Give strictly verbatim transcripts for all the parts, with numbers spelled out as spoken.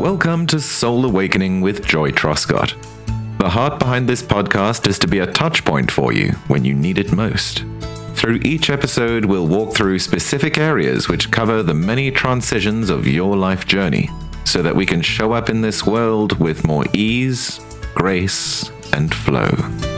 Welcome to Soul Awakening with Joy Truscott. The heart behind this podcast is to be a touch point for you when you need it most. Through each episode, we'll walk through specific areas which cover the many transitions of your life journey, so that we can show up in this world with more ease, grace, and flow.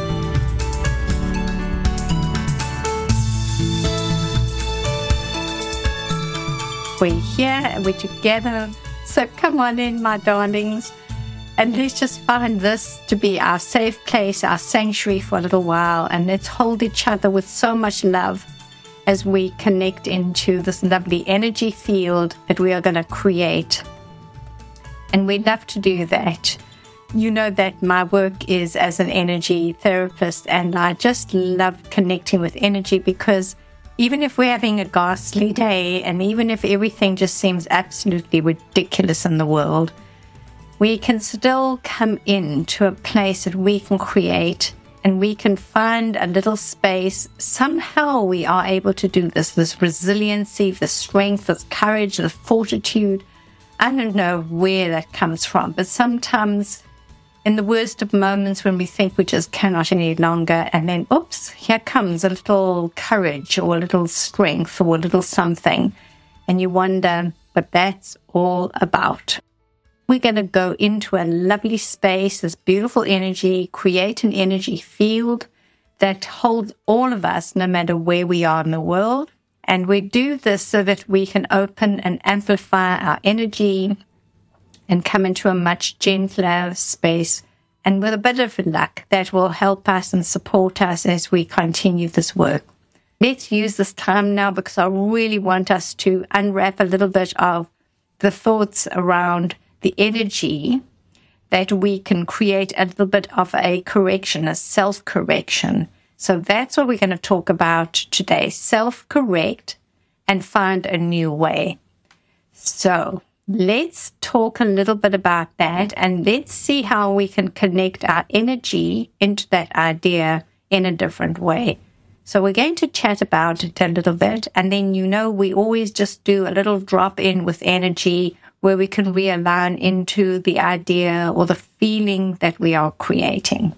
We're here and we're together. So come on in, my darlings, and let's just find this to be our safe place, our sanctuary for a little while, and let's hold each other with so much love as we connect into this lovely energy field that we are going to create. And we'd love to do that. You know that my work is as an energy therapist, and I just love connecting with energy because even if we're having a ghastly day, and even if everything just seems absolutely ridiculous in the world, we can still come into a place that we can create, and we can find a little space. Somehow we are able to do this, this resiliency, the strength, this courage, the fortitude. I don't know where that comes from, but sometimes in the worst of moments when we think we just cannot any longer, and then, oops, here comes a little courage or a little strength or a little something, and you wonder what that's all about. We're going to go into a lovely space, this beautiful energy, create an energy field that holds all of us no matter where we are in the world. And we do this so that we can open and amplify our energy and come into a much gentler space. And with a bit of luck, that will help us and support us as we continue this work. Let's use this time now because I really want us to unwrap a little bit of the thoughts around the energy that we can create a little bit of a correction, a self-correction. So that's what we're going to talk about today, self-correct and find a new way. So let's talk a little bit about that, and let's see how we can connect our energy into that idea in a different way. So we're going to chat about it a little bit, and then, you know, we always just do a little drop in with energy where we can realign into the idea or the feeling that we are creating.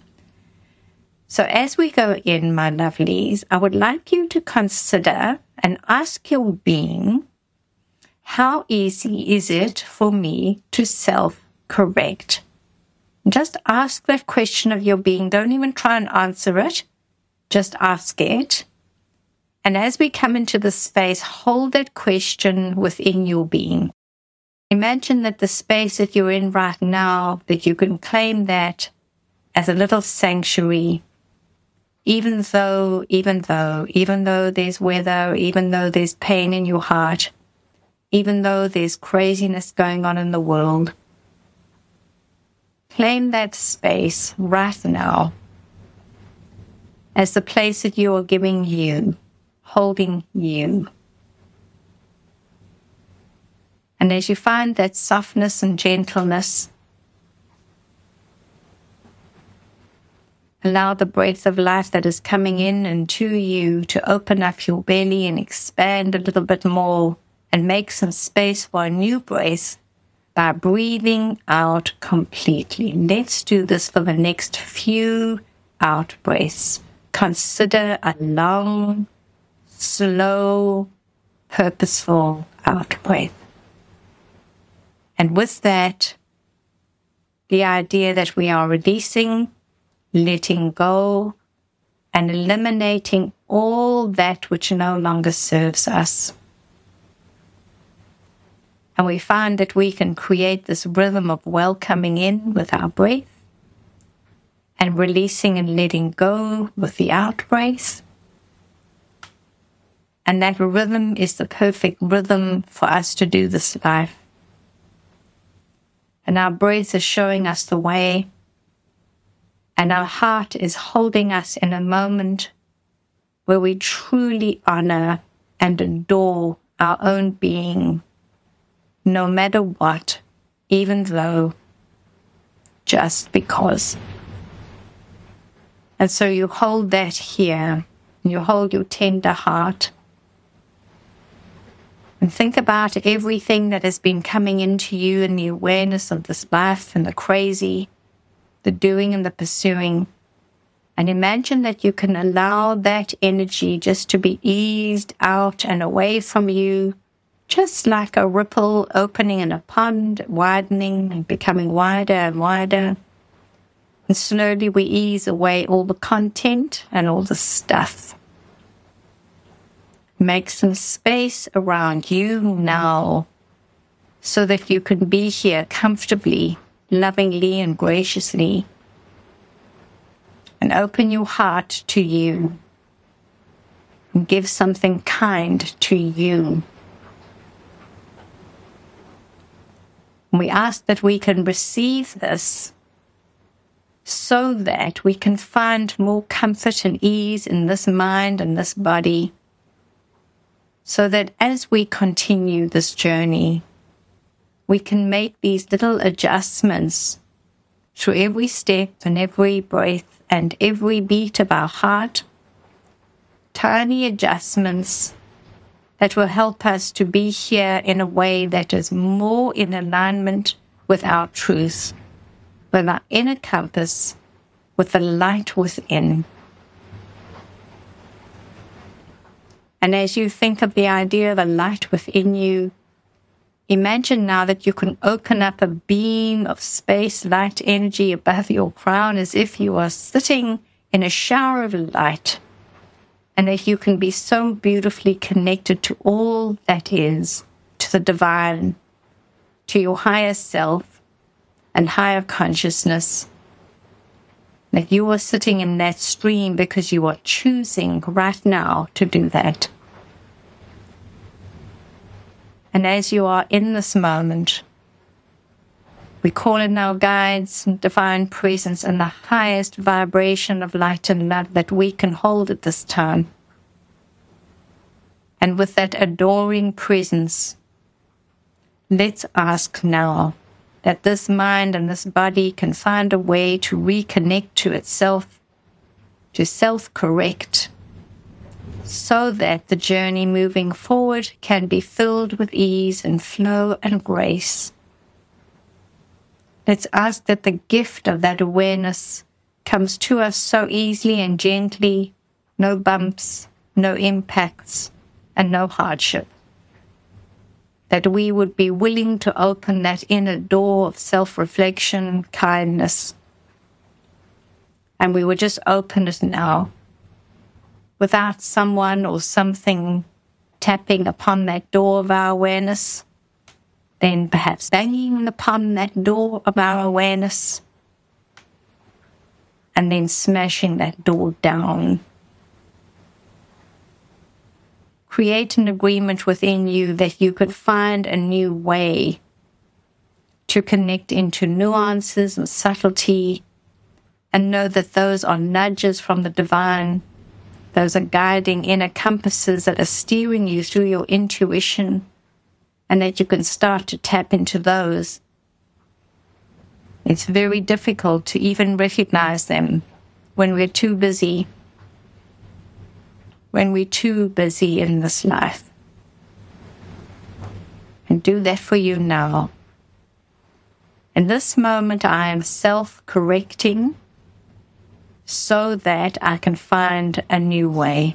So as we go in, my lovelies, I would like you to consider and ask your being, how easy is it for me to self-correct? Just ask that question of your being. Don't even try and answer it. Just ask it. And as we come into this space, hold that question within your being. Imagine that the space that you're in right now, that you can claim that as a little sanctuary, even though, even though, even though there's weather, even though there's pain in your heart, even though there's craziness going on in the world. Claim that space right now as the place that you are giving you, holding you. And as you find that softness and gentleness, allow the breath of life that is coming in and to you to open up your belly and expand a little bit more and make some space for a new breath by breathing out completely. Let's do this for the next few out breaths. Consider a long, slow, purposeful out breath. And with that, the idea that we are releasing, letting go, and eliminating all that which no longer serves us. And we find that we can create this rhythm of welcoming in with our breath and releasing and letting go with the out breath. And that rhythm is the perfect rhythm for us to do this life. And our breath is showing us the way. And our heart is holding us in a moment where we truly honor and adore our own being, no matter what, even though, just because. And so you hold that here, you hold your tender heart, And think about everything that has been coming into you in the awareness of this life and the crazy, the doing and the pursuing. And imagine that you can allow that energy just to be eased out and away from you, just like a ripple opening in a pond, widening and becoming wider and wider. And slowly we ease away all the content and all the stuff. Make some space around you now so that you can be here comfortably, lovingly and graciously. And open your heart to you. And give something kind to you. We ask that we can receive this so that we can find more comfort and ease in this mind and this body. So that as we continue this journey, we can make these little adjustments through every step and every breath and every beat of our heart. Tiny adjustments that will help us to be here in a way that is more in alignment with our truth, with our inner compass, with the light within. And as you think of the idea of a light within you, imagine now that you can open up a beam of space, light energy above your crown as if you are sitting in a shower of light, and that you can be so beautifully connected to all that is, to the divine, to your higher self and higher consciousness, that you are sitting in that stream because you are choosing right now to do that. And as you are in this moment, we call in our guides and divine presence and the highest vibration of light and love that we can hold at this time. And with that adoring presence, let's ask now that this mind and this body can find a way to reconnect to itself, to self-correct, so that the journey moving forward can be filled with ease and flow and grace. Let's ask that the gift of that awareness comes to us so easily and gently, no bumps, no impacts, and no hardship. That we would be willing to open that inner door of self-reflection, kindness. And we would just open it now, without someone or something tapping upon that door of our awareness, then perhaps banging upon that door of our awareness, and then smashing that door down. Create an agreement within you that you could find a new way to connect into nuances and subtlety, and know that those are nudges from the divine. Those are guiding inner compasses that are steering you through your intuition, and that you can start to tap into those. It's very difficult to even recognize them when we're too busy. When we're too busy in this life. And do that for you now. In this moment, I am self-correcting so that I can find a new way.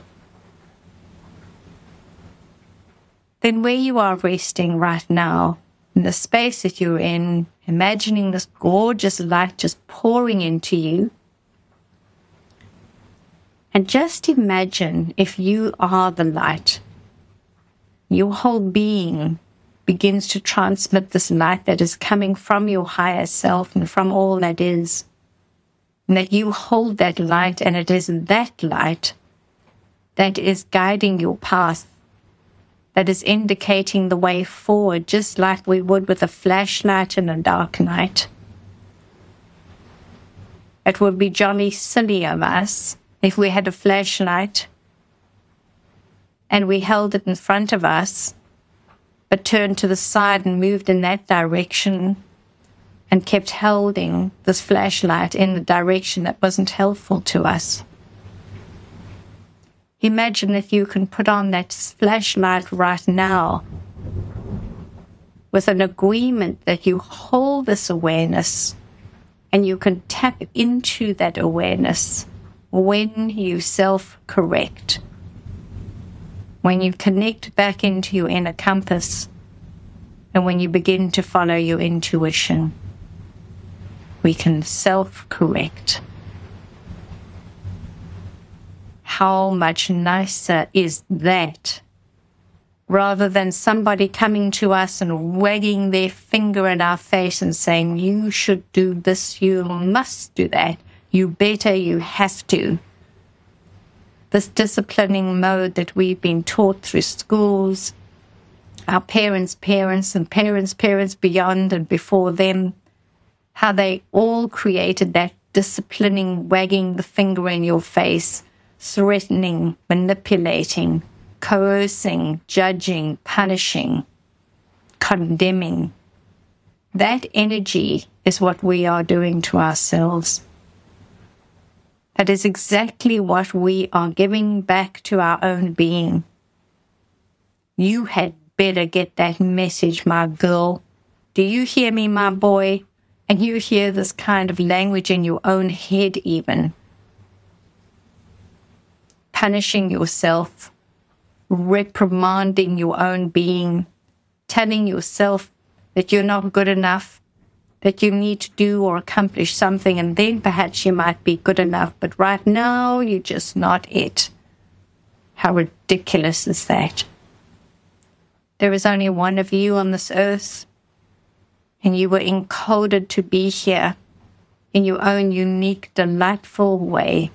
Then where you are resting right now, in the space that you're in, imagining this gorgeous light just pouring into you, and just imagine if you are the light. Your whole being begins to transmit this light that is coming from your higher self and from all that is. And that you hold that light, and it is that light that is guiding your path, that is indicating the way forward, just like we would with a flashlight in a dark night. It would be jolly silly of us if we had a flashlight and we held it in front of us, but turned to the side and moved in that direction and kept holding this flashlight in the direction that wasn't helpful to us. Imagine if you can put on that flashlight right now with an agreement that you hold this awareness and you can tap into that awareness when you self-correct. When you connect back into your inner compass and when you begin to follow your intuition, we can self-correct. How much nicer is that? Rather than somebody coming to us and wagging their finger in our face and saying, you should do this, you must do that, you better, you have to. This disciplining mode that we've been taught through schools, our parents' parents and parents' parents beyond and before them, how they all created that disciplining, wagging the finger in your face, threatening, manipulating, coercing, judging, punishing, condemning. That energy is what we are doing to ourselves. That is exactly what we are giving back to our own being. You had better get that message, my girl. Do you hear me, my boy? And you hear this kind of language in your own head even. Punishing yourself, reprimanding your own being, telling yourself that you're not good enough, that you need to do or accomplish something, and then perhaps you might be good enough, but right now you're just not it. How ridiculous is that? There is only one of you on this earth, and you were encoded to be here in your own unique, delightful way.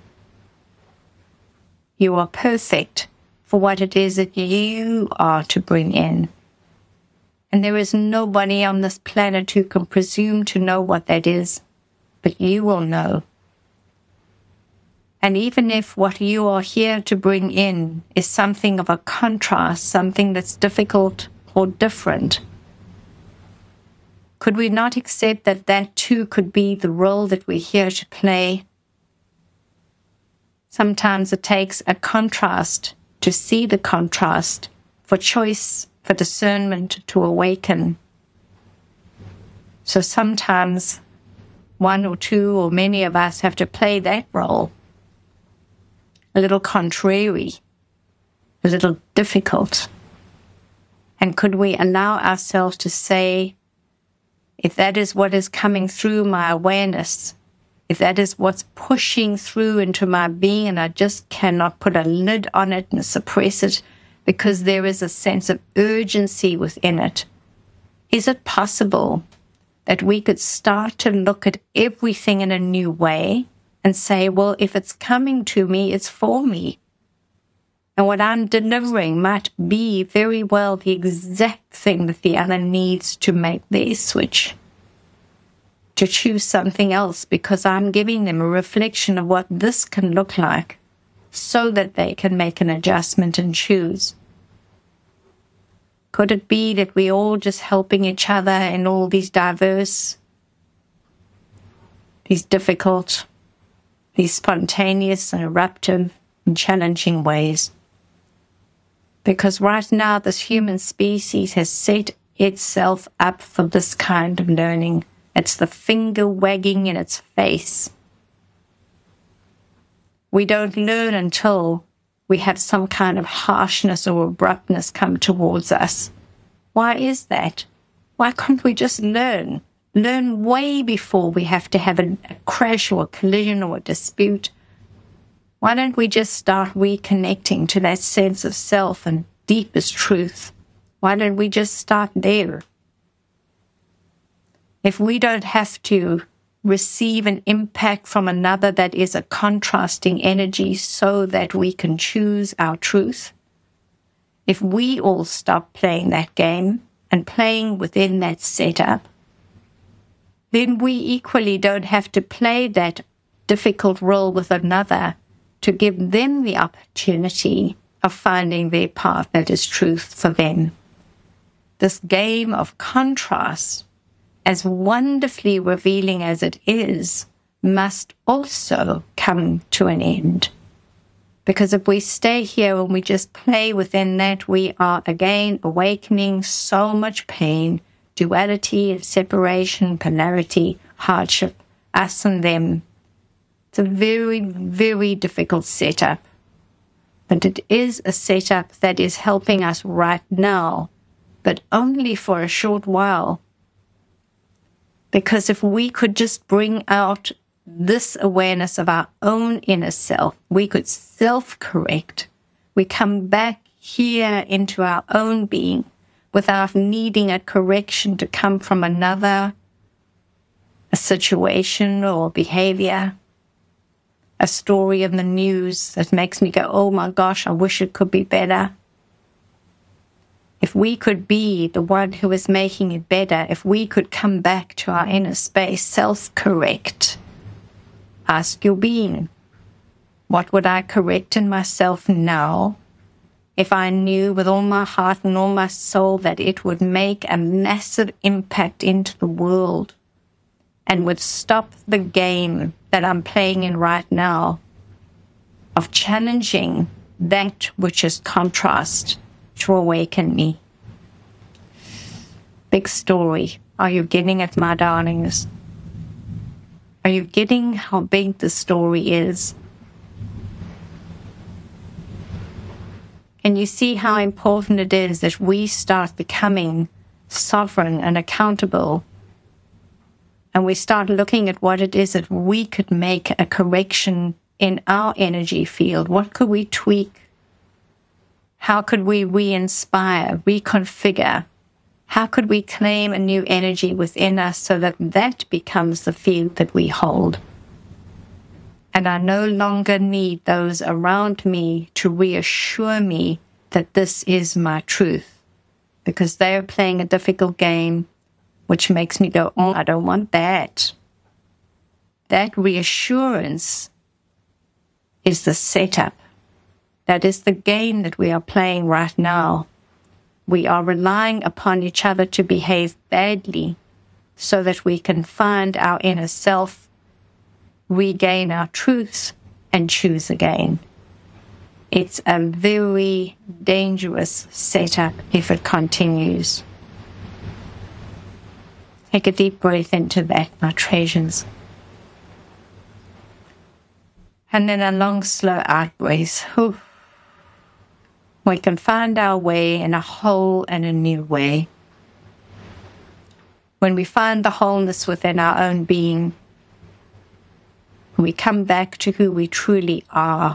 You are perfect for what it is that you are to bring in. And there is nobody on this planet who can presume to know what that is, but you will know. And even if what you are here to bring in is something of a contrast, something that's difficult or different, could we not accept that that too could be the role that we're here to play? Sometimes it takes a contrast to see the contrast, for choice, for discernment to awaken. So sometimes one or two or many of us have to play that role. A little contrary, a little difficult. And could we allow ourselves to say, if that is what is coming through my awareness, if that is what's pushing through into my being and I just cannot put a lid on it and suppress it because there is a sense of urgency within it, is it possible that we could start to look at everything in a new way and say, well, if it's coming to me, it's for me. And what I'm delivering might be very well the exact thing that the other needs to make their switch, to choose something else, because I'm giving them a reflection of what this can look like so that they can make an adjustment and choose. Could it be that we're all just helping each other in all these diverse, these difficult, these spontaneous and eruptive and challenging ways? Because right now this human species has set itself up for this kind of learning. It's the finger wagging in its face. We don't learn until we have some kind of harshness or abruptness come towards us. Why is that? Why can't we just learn? Learn way before we have to have a, a crash or a collision or a dispute. Why don't we just start reconnecting to that sense of self and deepest truth? Why don't we just start there? If we don't have to receive an impact from another that is a contrasting energy so that we can choose our truth, if we all stop playing that game and playing within that setup, then we equally don't have to play that difficult role with another to give them the opportunity of finding their path that is truth for them. This game of contrast, as wonderfully revealing as it is, must also come to an end. Because if we stay here and we just play within that, we are again awakening so much pain duality, separation, polarity, hardship, us and them. It's a very, very difficult setup. But it is a setup that is helping us right now, but only for a short while. Because if we could just bring out this awareness of our own inner self, we could self-correct. We come back here into our own being without needing a correction to come from another, a situation or behavior, a story in the news that makes me go, oh my gosh, I wish it could be better. If we could be the one who is making it better, if we could come back to our inner space, self-correct, ask your being, what would I correct in myself now if I knew with all my heart and all my soul that it would make a massive impact into the world and would stop the game that I'm playing in right now of challenging that which is contrast to awaken me? Big story. Are you getting it, my darlings? Are you getting how big the story is? Can you see how important it is that we start becoming sovereign and accountable? And we start looking at what it is that we could make a correction in our energy field. What could we tweak? How could we re-inspire, reconfigure? How could we claim a new energy within us so that that becomes the field that we hold? And I no longer need those around me to reassure me that this is my truth, because they're playing a difficult game, which makes me go, oh, I don't want that. That reassurance is the setup. That is the game that we are playing right now. We are relying upon each other to behave badly so that we can find our inner self, regain our truths, and choose again. It's a very dangerous setup if it continues. Take a deep breath into that, my treasures. And then a long, slow out breath. Whew. We can find our way in a whole and a new way. When we find the wholeness within our own being, we come back to who we truly are.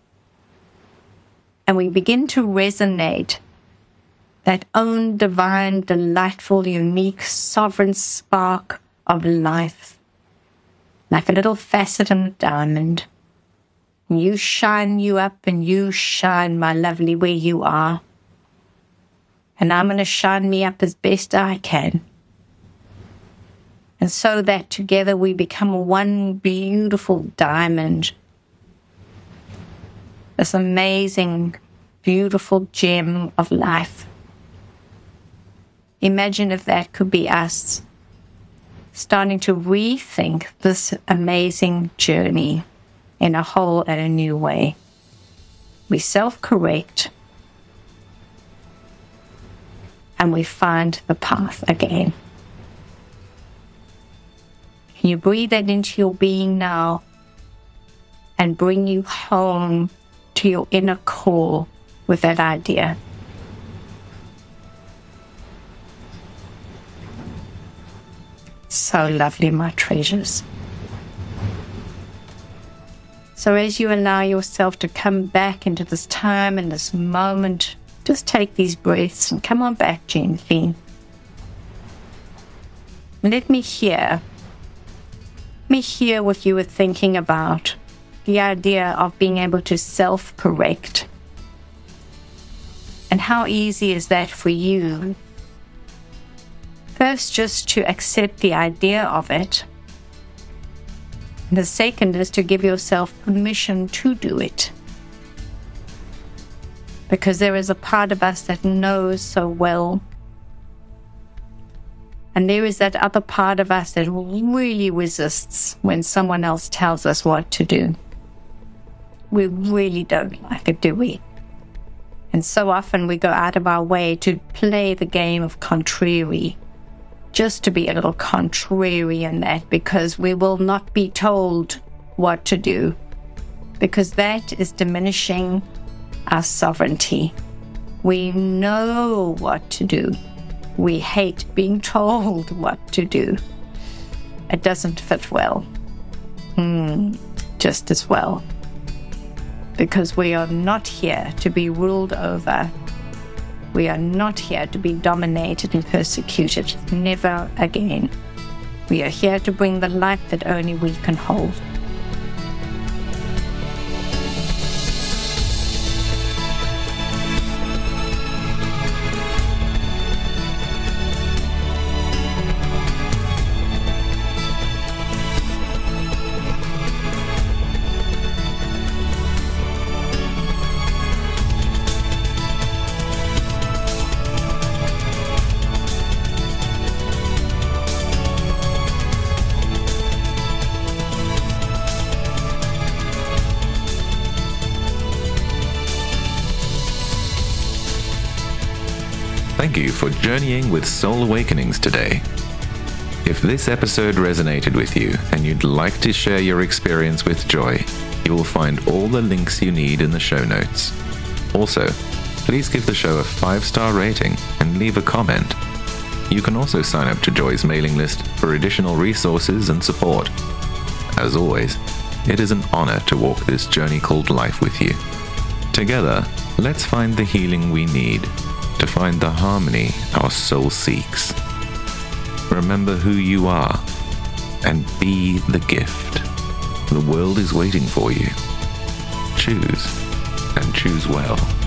And we begin to resonate that own divine, delightful, unique, sovereign spark of life, like a little facet in a diamond. You shine you up and you shine, my lovely, where you are. And I'm going to shine me up as best I can. And so that together we become one beautiful diamond. This amazing, beautiful gem of life. Imagine if that could be us, starting to rethink this amazing journey in a whole and a new way. We self-correct and we find the path again. Can you breathe that into your being now and bring you home to your inner core with that idea? So lovely, my treasures. So as you allow yourself to come back into this time and this moment, just take these breaths and come on back gently. Let me hear. Let me hear what you were thinking about. The idea of being able to self-correct. And how easy is that for you? First, just to accept the idea of it. And the second is to give yourself permission to do it. Because there is a part of us that knows so well. And there is that other part of us that really resists when someone else tells us what to do. We really don't like it, do we? And so often we go out of our way to play the game of contrary. just to be a little contrary in that, because we will not be told what to do, because that is diminishing our sovereignty. We know what to do. We hate being told what to do. It doesn't fit well. Mm, just as well. Because we are not here to be ruled over. We are not here to be dominated and persecuted. Never again. We are here to bring the light that only we can hold. Thank you for journeying with Soul Awakenings today. If this episode resonated with you and you'd like to share your experience with Joy, you will find all the links you need in the show notes. Also, please give the show a five-star rating and leave a comment. You can also sign up to Joy's mailing list for additional resources and support. As always, it is an honor to walk this journey called life with you. Together, let's find the healing we need to find the harmony our soul seeks. Remember who you are and be the gift. The world is waiting for you. Choose, and choose well.